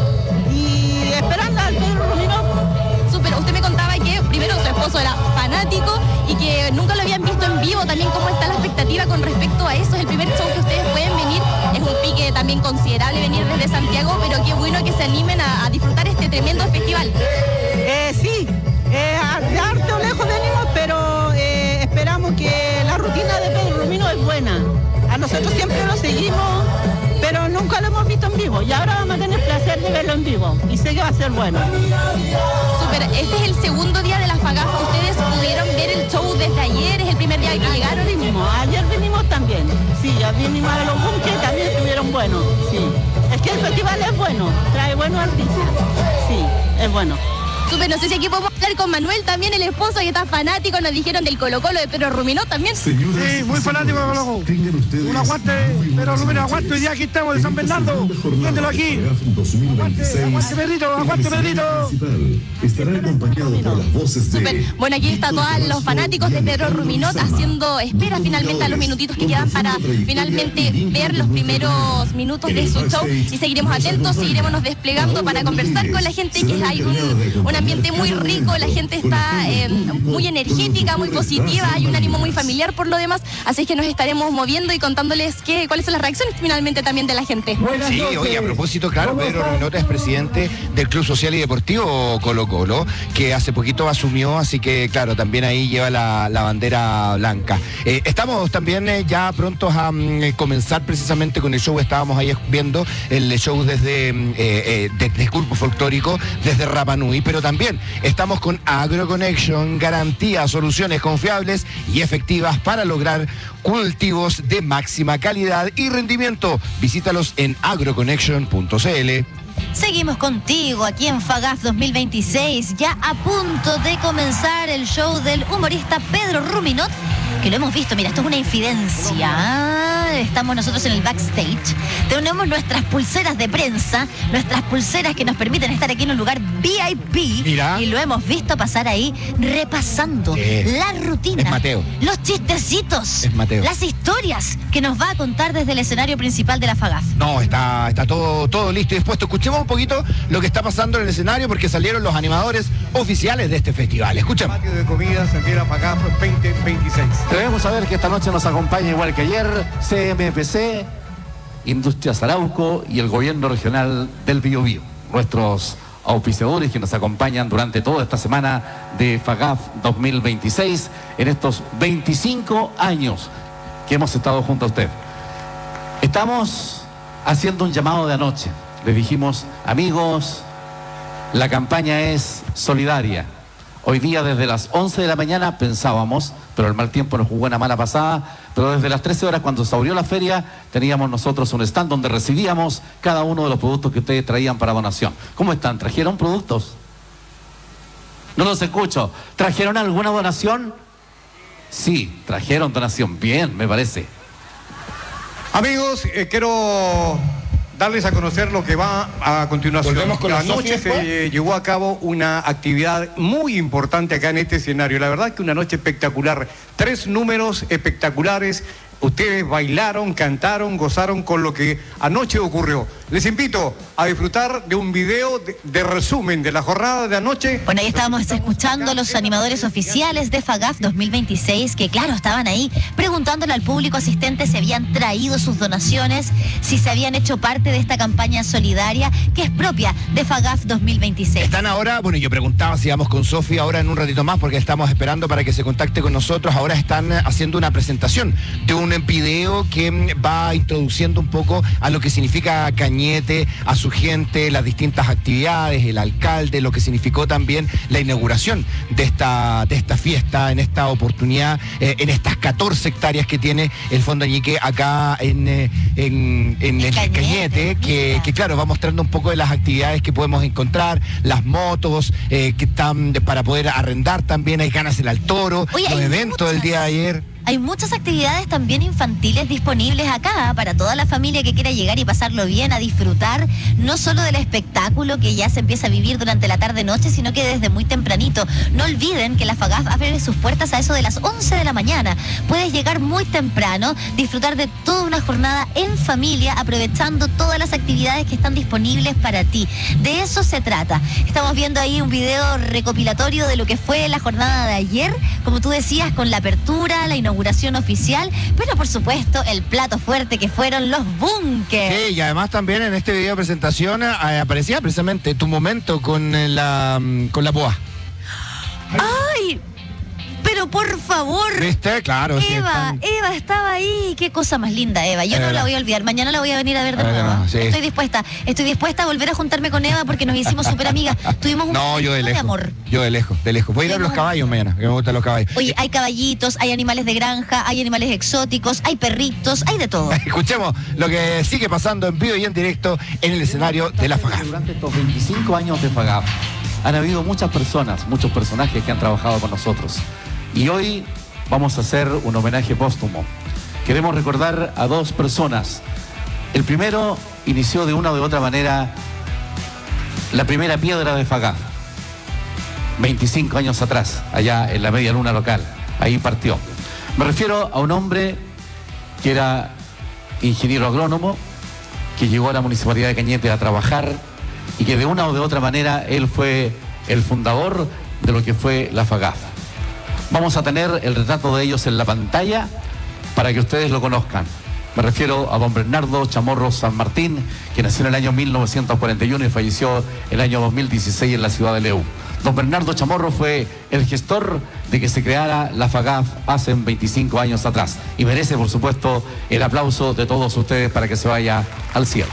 y esperando al Pedro Rumino. Súper, usted me contaba que primero su esposo era fanático y que nunca lo habían visto en vivo. También cómo está la expectativa con respecto a eso. Es el primer show que ustedes pueden venir. Es un pique también considerable venir desde Santiago, pero qué bueno que se animen a disfrutar este tremendo festival. Sí, de harto lejos venimos, pero esperamos que la rutina de Pedro Rumino es buena. A nosotros siempre lo seguimos, pero nunca lo hemos visto en vivo, y ahora vamos a tener el placer de verlo en vivo, y sé que va a ser bueno. Súper, este es el segundo día de la FAGAF. ¿Ustedes pudieron ver el show desde ayer? ¿Es el primer día que llegaron? Ayer vinimos también, sí, ya vinimos a los bunkers, también estuvieron buenos, sí. Es que el festival es bueno, trae buenos artistas, sí, es bueno. Súper, no sé si aquí podemos hablar con Manuel también, el esposo que está fanático, nos dijeron del Colo-Colo de Pedro Ruminó también. Sí, muy fanático de Colo-Colo. Un aguante, Pedro Ruminó, aguante, hoy día aquí estamos de San Bernardo, viéndolo aquí. Aguante Pedrito, aguante Pedrito. Estará acompañado por las voces de... Súper, bueno, aquí está todos los fanáticos de Pedro Ruminot haciendo espera finalmente a los minutitos que quedan para finalmente ver los primeros minutos de su show, y seguiremos atentos, seguiremos desplegando para conversar con la gente, que hay un ambiente muy rico, la gente está muy energética, muy positiva, hay un ánimo muy familiar por lo demás, así que nos estaremos moviendo y contándoles cuáles son las reacciones finalmente también de la gente. Sí, oye, a propósito, claro, Pedro Ruminot es presidente del Club Social y Deportivo Colo-Colo, que hace poquito asumió, así que claro, también ahí lleva la bandera blanca. Estamos también ya prontos a comenzar precisamente con el show. Estábamos ahí viendo el show desde Grupo Folclórico, desde Rapa Nui, pero también estamos con AgroConnection, garantía, soluciones confiables y efectivas para lograr cultivos de máxima calidad y rendimiento. Visítalos en agroconnection.cl. Seguimos contigo aquí en FAGAF 2026, ya a punto de comenzar el show del humorista Pedro Ruminot, que lo hemos visto, mira, esto es una infidencia. Estamos nosotros en el backstage, tenemos nuestras pulseras de prensa, nuestras pulseras que nos permiten estar aquí en un lugar VIP. Mira. Y lo hemos visto pasar ahí repasando la rutina, es Mateo. Los chistecitos, es Mateo. Las historias que nos va a contar desde el escenario principal de la FAGAF. No, está todo todo listo y dispuesto. Escuchemos un poquito lo que está pasando en el escenario porque salieron los animadores oficiales de este festival. Escuchemos. Patio de comidas en Fiera FAGAF 2026. Debemos saber que esta noche nos acompaña, igual que ayer, CMPC, Industrias Arauco y el Gobierno Regional del Biobío. Nuestros auspiciadores que nos acompañan durante toda esta semana de FAGAF 2026 en estos 25 años que hemos estado junto a usted. Estamos haciendo un llamado de anoche. Les dijimos, amigos, la campaña es solidaria. Hoy día desde las 11 de la mañana pensábamos, pero el mal tiempo nos jugó una mala pasada, pero desde las 13 horas cuando se abrió la feria teníamos nosotros un stand donde recibíamos cada uno de los productos que ustedes traían para donación. ¿Cómo están? ¿Trajeron productos? No los escucho. ¿Trajeron alguna donación? Sí, trajeron donación. Bien, me parece. Amigos, quiero darles a conocer lo que va a continuación. Volvemos con la noche se llevó a cabo una actividad muy importante acá en este escenario. La verdad que una noche espectacular. 3 números espectaculares. Ustedes bailaron, cantaron, gozaron con lo que anoche ocurrió. Les invito a disfrutar de un video de resumen de la jornada de anoche. Bueno, ahí estábamos escuchando a los animadores oficiales de FAGAF 2026 que, claro, estaban ahí preguntándole al público asistente si habían traído sus donaciones, si se habían hecho parte de esta campaña solidaria que es propia de FAGAF 2026. Están ahora, bueno, yo preguntaba si vamos con Sofía ahora en un ratito más porque estamos esperando para que se contacte con nosotros. Ahora están haciendo una presentación de un video que va introduciendo un poco a lo que significa Cañete, a su gente, las distintas actividades, el alcalde, lo que significó también la inauguración de esta fiesta, en esta oportunidad, en estas 14 hectáreas que tiene el Fondo Ñique acá en el Cañete, que claro, va mostrando un poco de las actividades que podemos encontrar, las motos que están para poder arrendar también, hay Gánasela al Toro, los eventos del día de ayer. Hay muchas actividades también infantiles disponibles acá para toda la familia que quiera llegar y pasarlo bien, a disfrutar no solo del espectáculo que ya se empieza a vivir durante la tarde-noche, sino que desde muy tempranito. No olviden que la FAGAF abre sus puertas a eso de las 11 de la mañana. Puedes llegar muy temprano, disfrutar de toda una jornada en familia, aprovechando todas las actividades que están disponibles para ti. De eso se trata. Estamos viendo ahí un video recopilatorio de lo que fue la jornada de ayer, como tú decías, con la apertura, la inauguración oficial, pero por supuesto el plato fuerte que fueron los bunkers. Sí, y además también en este video de presentación aparecía precisamente tu momento con la BOA. ¡Ay! Pero por favor. ¿Viste? Claro. Eva estaba ahí. Qué cosa más linda, Eva. Yo no la voy a olvidar. Mañana la voy a venir a ver de nuevo. Sí. Estoy dispuesta a volver a juntarme con Eva porque nos hicimos súper amigas. Tuvimos un yo de de lejos. amor. Yo de lejos. Voy a ir a ver los caballos mañana, que me gustan los caballos. Oye, hay caballitos, hay animales de granja, hay animales exóticos, hay perritos, hay de todo. Escuchemos lo que sigue pasando en vivo y en directo en el escenario de la FAGAF. Durante estos 25 años de FAGAF han habido muchas personas, muchos personajes que han trabajado con nosotros. Y hoy vamos a hacer un homenaje póstumo. Queremos recordar a 2 personas. El primero inició de una u otra manera la primera piedra de FAGAF. 25 años atrás, allá en la media luna local. Ahí partió. Me refiero a un hombre que era ingeniero agrónomo, que llegó a la Municipalidad de Cañete a trabajar y que de una u otra manera él fue el fundador de lo que fue la FAGAF. Vamos a tener el retrato de ellos en la pantalla para que ustedes lo conozcan. Me refiero a don Bernardo Chamorro San Martín, que nació en el año 1941 y falleció el año 2016 en la ciudad de Leu. Don Bernardo Chamorro fue el gestor de que se creara la FAGAF hace 25 años atrás. Y merece, por supuesto, el aplauso de todos ustedes para que se vaya al cielo.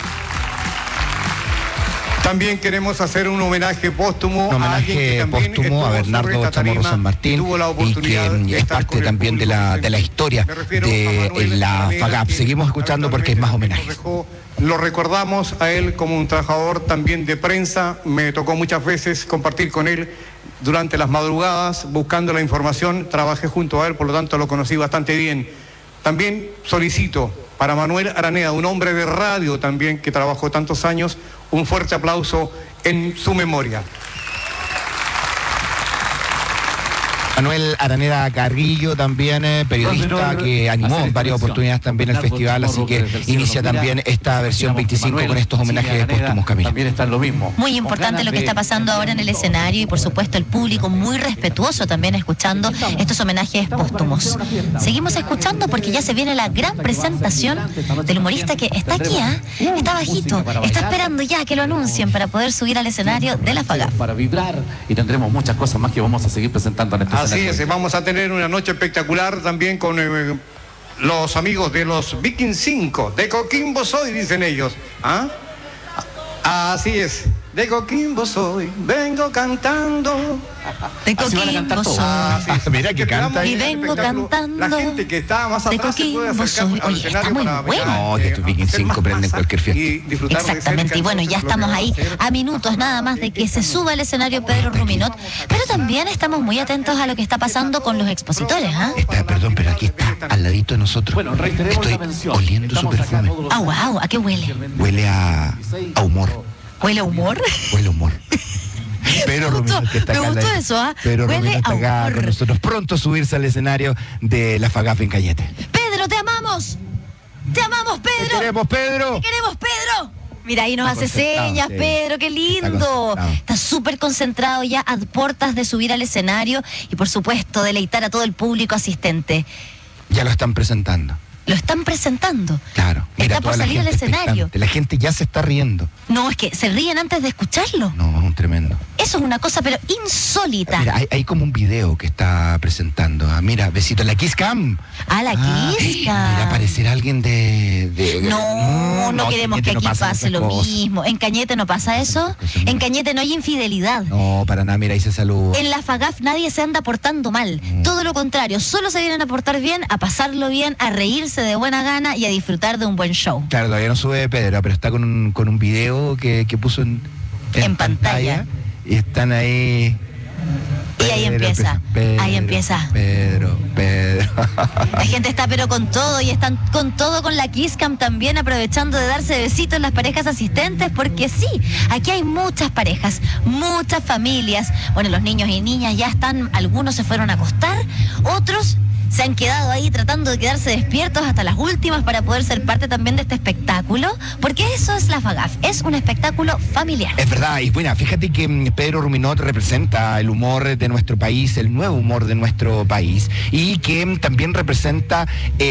También queremos hacer un homenaje póstumo a alguien que también póstumo a Bernardo Chamorro San Martín y que es parte también de la historia de la FAGAF. Seguimos escuchando porque es más homenaje. Lo recordamos a él como un trabajador también de prensa. Me tocó muchas veces compartir con él durante las madrugadas buscando la información. Trabajé junto a él, por lo tanto lo conocí bastante bien. También solicito para Manuel Araneda, un hombre de radio también que trabajó tantos años, un fuerte aplauso en su memoria. Manuel Araneda Carrillo, también periodista, que animó en varias oportunidades también el festival, así que inicia también esta versión 25 con estos homenajes póstumos, Camila. También está lo mismo. Muy importante lo que está pasando ahora en el escenario y por supuesto el público muy respetuoso también escuchando estos homenajes póstumos. Seguimos escuchando porque ya se viene la gran presentación del humorista que está aquí, está bajito, está esperando ya que lo anuncien para poder subir al escenario de la FAGAF. Para vibrar, y tendremos muchas cosas más que vamos a seguir presentando en este escenario. Así es, vamos a tener una noche espectacular también con los amigos de los Viking 5, de Coquimbo soy, dicen ellos. Así es, de Coquimbo soy, vengo cantando. De Coquimbo soy. Mira que canta. Y vengo cantando. La gente que está más atrás se puede acercar al escenario para bueno. No, que estos Viking 5 prenden cualquier fiesta. Exactamente, y bueno, ya estamos ahí a minutos nada más de que se suba al escenario Pedro Ruminot, pero también estamos muy atentos a lo que está pasando con los expositores, Perdón, pero aquí está, al ladito de nosotros. Bueno, reiteremos la mención. Oliendo su perfume. Wow, ¿a qué huele? Huele a humor. ¿Huele a humor? Huele a humor. Pero Ruminot, que está acá. Me gustó eso, Pero huele Ruminot está acá con nosotros, pronto subirse al escenario de la FAGAF en Cañete. Pedro, te amamos. Te amamos, Pedro. Te queremos, Pedro. Te queremos, Pedro. Mira, ahí nos hace señas, sí. Pedro, qué lindo. Está súper concentrado ya a puertas de subir al escenario y por supuesto deleitar a todo el público asistente. Ya lo están presentando. Lo están presentando. Claro. Mira, está por salir al escenario. La gente ya se está riendo. No, es que se ríen antes de escucharlo. No, es un tremendo. Eso es una cosa, pero insólita. Mira, hay como un video que está presentando. Mira, besito, la Kiss Cam. La Kiss Cam. Mira, aparecer alguien de... No queremos que aquí pase lo mismo. ¿En Cañete no pasa eso? En Cañete no hay infidelidad. No, para nada, mira, ahí se saluda. En la FAGAF nadie se anda portando mal. Todo lo contrario, solo se vienen a portar bien, a pasarlo bien, a reírse de buena gana y a disfrutar de un buen show. Claro, todavía no sube Pedro, pero está con un video que puso en pantalla. Y están ahí. Y ahí empieza. Pedro. La gente está pero con todo y están con todo con la Kiss Cam también, aprovechando de darse besitos las parejas asistentes, porque sí, aquí hay muchas parejas, muchas familias. Bueno, los niños y niñas ya están, algunos se fueron a acostar, otros se han quedado ahí tratando de quedarse despiertos hasta las últimas para poder ser parte también de este espectáculo, porque eso es la FAGAF, es un espectáculo familiar. Es verdad, y bueno, fíjate que Pedro Ruminot representa el humor de nuestro país, el nuevo humor de nuestro país, y que también representa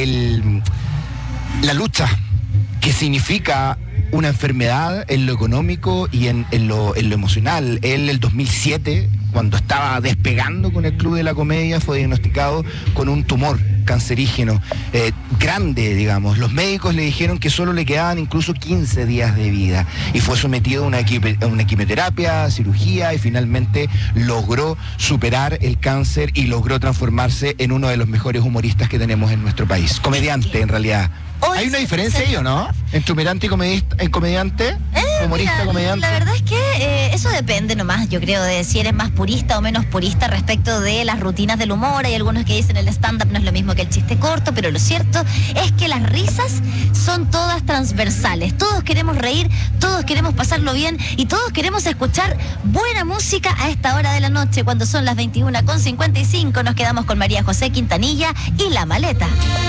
la lucha que significa una enfermedad en lo económico y en lo emocional. Él, el 2007, cuando estaba despegando con el Club de la Comedia, fue diagnosticado con un tumor cancerígeno grande, digamos. Los médicos le dijeron que solo le quedaban incluso 15 días de vida y fue sometido a una quimioterapia, cirugía, y finalmente logró superar el cáncer y logró transformarse en uno de los mejores humoristas que tenemos en nuestro país. Comediante, en realidad. ¿Hay una diferencia ahí o no? ¿Entre humorante y comediante? ¿Humorista, mira, comediante? La verdad es que eso depende nomás, yo creo, de si eres más purista o menos purista respecto de las rutinas del humor. Hay algunos que dicen el stand-up no es lo mismo que el chiste corto, pero lo cierto es que las risas son todas transversales. Todos queremos reír, todos queremos pasarlo bien y todos queremos escuchar buena música a esta hora de la noche. Cuando son las 21:55 nos quedamos con María José Quintanilla y La Maleta.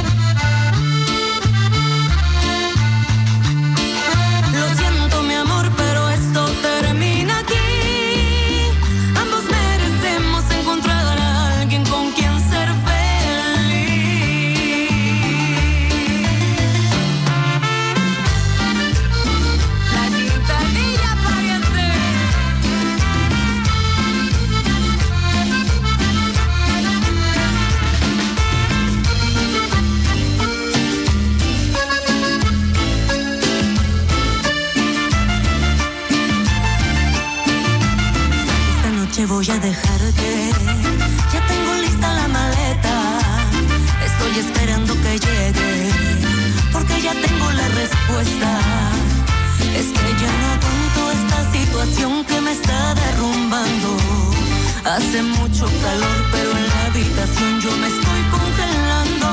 Voy a dejarte, ya tengo lista la maleta, estoy esperando que llegue, porque ya tengo la respuesta. Es que ya no aguanto esta situación que me está derrumbando. Hace mucho calor, pero en la habitación yo me estoy congelando.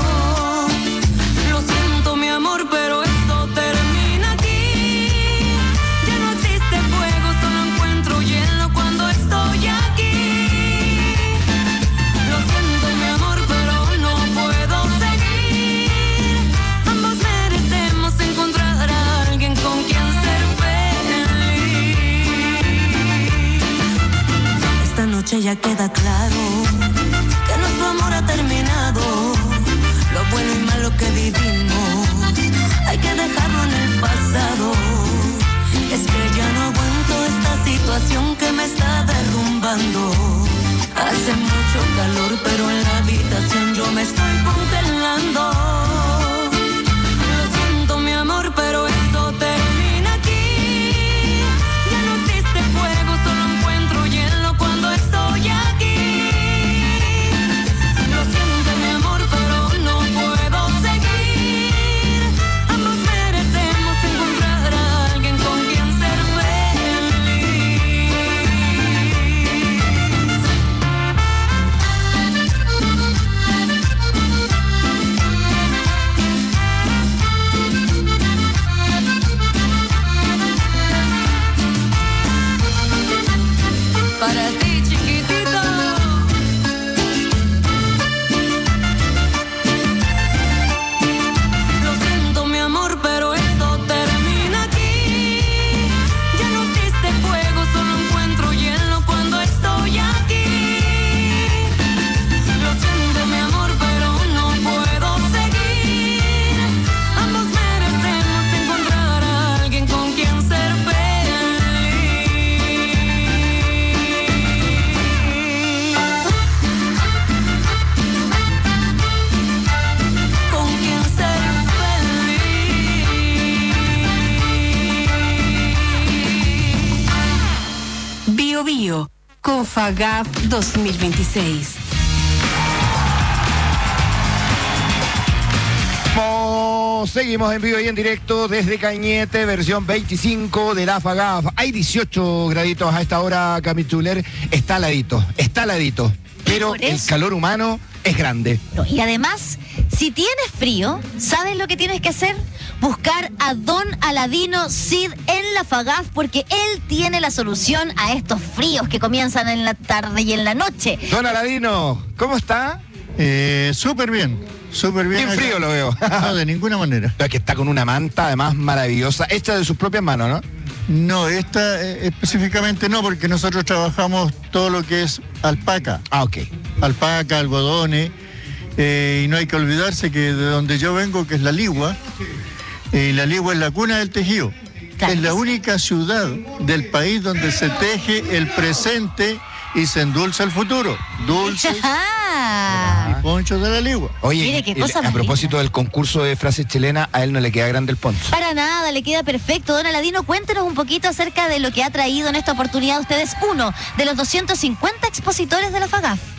Lo siento, mi amor, pero esto termina aquí. Ya no existe fuego, solo encuentro hielo cuando estoy aquí. ya queda claro que nuestro amor ha terminado. Lo bueno y malo que vivimos hay que dejarlo en el pasado. Es que ya no aguanto esta situación que me está derrumbando. Hace mucho calor, pero en la habitación yo me estoy congelando. Lo siento, mi amor, pero esto termina aquí. Ya no existe fuego, solo encuentro hielo cuando estoy aquí. Lo siento, mi amor, pero no puedo seguir. Ambos merecemos encontrar a alguien con quien ser para ti, chiquitito. Lo siento, mi amor, pero esto termina aquí. Ya no existe fuego, solo encuentro hielo cuando estoy aquí. Lo siento, mi amor, pero no puedo seguir. Ambos merecemos encontrar a alguien con quien ser feliz. Con quien ser feliz. Bio Bio, con FAGAF 2026. Seguimos en vivo y en directo desde Cañete, versión 25 de la FAGAF. Hay 18 graditos a esta hora, Camituler. Está heladito, pero el calor humano es grande. Y además, si tienes frío, ¿sabes lo que tienes que hacer? Buscar a Don Aladino Cid en la FAGAF, porque él tiene la solución a estos fríos que comienzan en la tarde y en la noche. Don Aladino, ¿cómo está? Súper bien. Súper bien. Bien frío lo veo. No, de ninguna manera. Pero es que está con una manta, además, maravillosa, hecha de sus propias manos, ¿no? No, esta específicamente no, porque nosotros trabajamos todo lo que es alpaca. Ah, ok. Alpaca, algodones, y no hay que olvidarse que de donde yo vengo, que es La Ligua, La Ligua es la cuna del tejido. Claro. Es la única ciudad del país donde se teje el presente y se endulza el futuro. Dulces y ponchos de La Ligua. Oye, mire qué cosa a propósito del concurso de frases chilenas, a él no le queda grande el poncho. Para nada, le queda perfecto. Don Aladino, cuéntenos un poquito acerca de lo que ha traído en esta oportunidad ustedes, uno de los 250 expositores de la FAGAF.